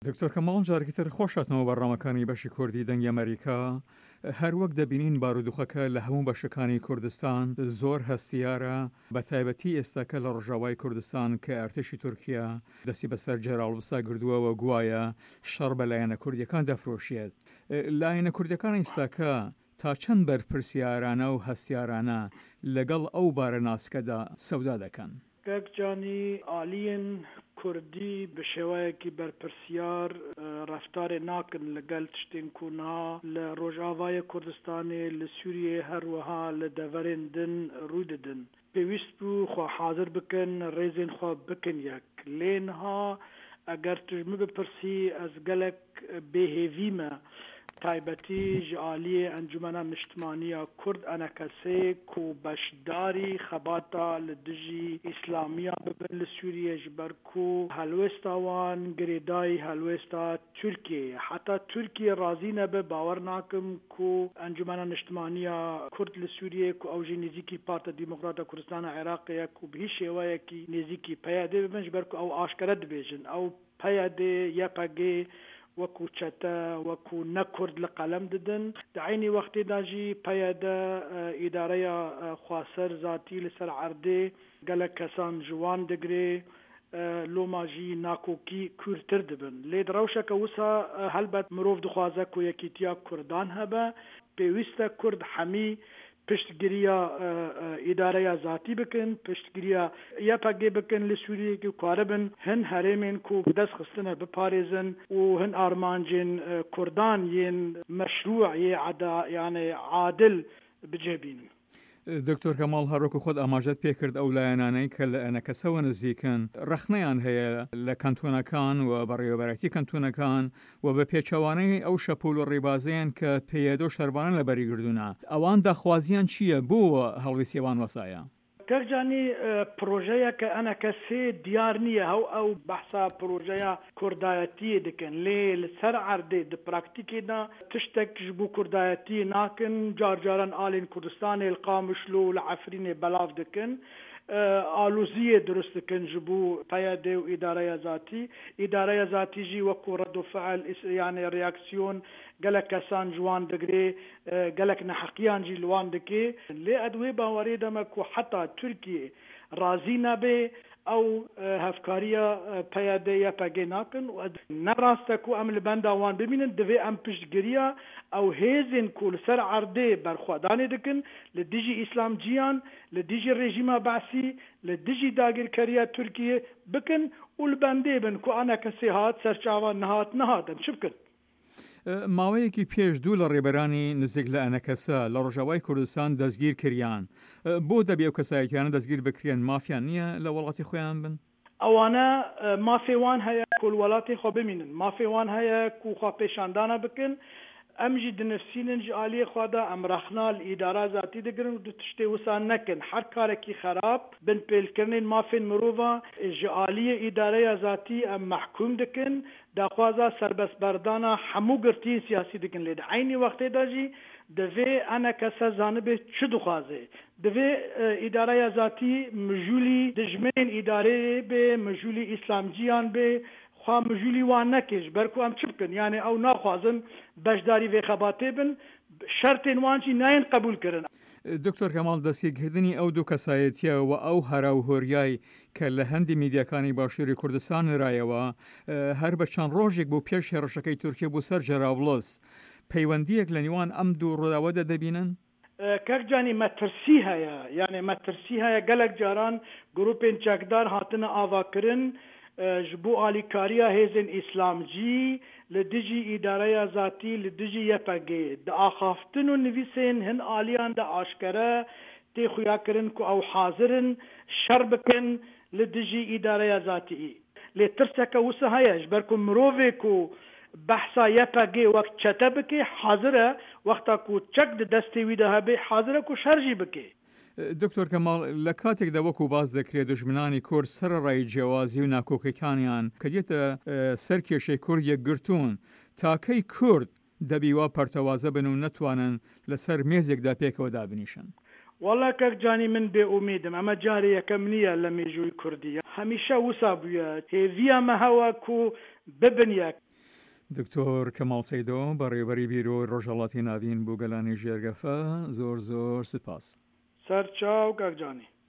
دکتۆر کەماڵ جارێکی تر خۆشاتنەوە بەڕامەکانی بەشی کوردی دەنگی ئەمریکا هەروەک دەبینین بارودوخەکە لە هەموو بەشەکانی کوردستان زۆر هەستیارە بە تایبەتی ئێستاکە لە ڕۆژاوای کوردستان کە ئەرتشی تورکیا دەستی بەسەر جێراڵبسا گردووەوە گوایە شەڕ بە لایەنە کوردیەکان دەفرۆشیێت لایەنە کوردیەکان ئێستاکە تا چەند بەرپرسیارانە و هەستیارانە لەگەڵ ئەو بارە ناسکەدا سەودا دەکەن گەکجانی ئالیین کوردی بە شێوەیەکی بەرپرسیار ڕفتارێ ناکن لەگەڵ تشتێن کوونها لە ڕۆژاوای کوردستانê li Sûriyê هەروەها لە دەڤەرێن din ڕووی دەدن پێویست بوو خوا حاضر بکەن ڕێزên xwe bikin yek lê niha eger tu ji min bipirسî ez gelek bêhêvî me تایبەتی ji aliyê Encumena Niştimaniya Kurd ene kesê ku beşdarî xebata li dijî İslamiya bibin li Sûriyê ji ber ku helwesta wan girêdayî helwesta Tirkiyeyê heta Tirkiye razî nebe bawer nakim ku Encumena Niştimaniya Kurd li Sûriyê ku ew jî nêzîkî Partiya Demokrata Kurdistana Iraqê ye ku bi hîç şêweyekî nêzîkî peya dê bibin ji ber ku ew aşkere dibêjin ew peya dê YPG وەکو چەتە وەکو نەکورد لە قەلەم ددن دعینی وەختێدا ژی پەیەدە ئیدارەیە خواسەر زاتی لەسەر عەردێ گەلک کەسان جوان دەگرێ لۆماژی ناکۆکی کورتتر دبن لێ دڕەوشەکە وسا هەلبەت مرۆڤ دخوازە کو یەکیتیا کوردان هەبە پێویستە کورد هەمی پشتگiriya îdareya zatî bikin, piştgiriya YPG bikin li Sûriyeyê ku karibin hin herêmên ku bi dest xistine biparêzin û hin armancên Kurdan yên meşrû yê yani adil bicêbînin. دکتۆر کەماڵ هەروەکو خۆت ئاماژەت پێکرد ئەو لایەنانەی کە لە ئەنەکەسەوە نزیکن ڕەخنەیان هەیە لە کەنتۆنەکان و بەڕێوەبەرەتی کەنتۆنەکان و بە پێچەوانەی ئەو شەپۆل و ڕێبازیان کە پێیەدە و شەربانە لە بەری گردوونە ئەوان داخوازیان چییە بۆ هەڵویستیەوان وەسایە؟ گەرجانی پرۆژەیەکە ئەنە کەسێ دیار نییە ئەو بەحسا پرۆژەیە کوردایەتیە دەکەن لێ لەسەر عەردێ د پراکتیکێدا تشتێک ji بۆ کوردایەتی nakin carcaran alên Kurdistanê li Qamişlo li Efrînê belav dikin آلوزیە دروست دکن ji بۆ پەیەدێ و ئیدارەیە زاتی ئیدارەیە زاتی jî وەکو ردوفعل yani reaksiyon gelek kesan ji wan digrê gelek neheqiyan jî li wan dikê lê ez wê bawerê deme ku heta Tirkiye razî nebe ew hevkariya peyedê YPG nakin û ne rast e ku em li benda wan bimînin divê em piştgiriya ew hêzên ku li ser erdê berxwedanê dikin li dijî îslamciyan li dijî rejîma Be'sî li dijî dagirkeriya Tirkiye bikin û li bendê bin ku ane kesê hat serçava nehatin çi bikin ماوەیەکی پێش دوو لە ڕێبەرانی نزیک لە ئەنەکەسە لە ڕۆژاوای کوردستان دەستگیر کریان بۆ دەبێ و کەسایەتیانە دەستگیر بکرێن مافیان نییە لە وڵاتی خۆیان بن ئەوانە مافێوان هەیە کو وڵاتی خۆ بمینن مافێوان هەیە کو خوا پێشاندانە بکن ئەم jî dinivînin ji aliyê xwe de em rexna li îdara zatî digirin û du tiştê wisa nekin her karekî xerab bin pêlkirinên mafên mirova ji aliyê îdareya zatî em mehkûm dikin daxwaza serbestberdana hemû girtiyên siyasî dikin lê di aynî wextê de jî divê ene kese zanibê çi dixwaze divê îdareya zatî mijûlî dijmên îdareyê bê mijûlî îslamciyan bê xwa mijûlî wan nekê ji ber ku em çi bikin yani ew naxwazin beşdarî vê xebatê bin şertên wan jî nayên qebûl kirin دکتۆر کەماڵ دەستگیرکردنی ئەو دوو کەسایەتیە و ئەو هەراوهۆریای کە لە هەندی میدیاکانی باشووری کوردستان نرایەوە هەر بە چەند ڕۆژێک بۆ پێش هێرشەکەی تورکیە بۆ سەر جەرابڵس پەیوەندیەک لە نێوان ئەم دوو ڕووداوەدا دەبینن؟ کەرجانی مەترسی هەیە یعنی مەترسی هەیە gelek caran grûpên çekdar hatine avakirin ji bo alîkariya hêzên îslamcî li dijî îdareya zatî li dijî YPG di axaftin û nivîsên hin aliyan de aşkere tê xuya kirin ku ew hazirin şer bikin li dijî îdareya zatî lê tirseke wisa heye ji ber ku mirovê ku behsa YPG wek çete bike hazir e wexta ku çek di destê wî de hebe hazir e ku şer jî bike دکتۆر کەماڵ لە کاتێکدا وەکو باز دەکرێت دژمنانی کورد سەرڕای جیاوازی و ناکۆکەکانیان کە دێتە سەر کێشەی کورد یەکگرتوون تاکەی کورد دەبی وا پەرتەوازە بن و نەتوانن لەسەر مێزێکدا پێکەوە دابنیشن والله کەکجانی من بێ ئومیدم ئەمە جارێ یەکەم نییە لە مێژووی کوردی هەمیشە وسا بووە هێڤیە مە هەوە کو ببن یەک دکتۆر کەماڵ سەیدۆ بەڕێوەبەری بیرۆی ڕۆژهەڵاتی ناوین بۆ گەلانی ژێرگەفە زۆر سپاس. سەرچاو کاکجانی.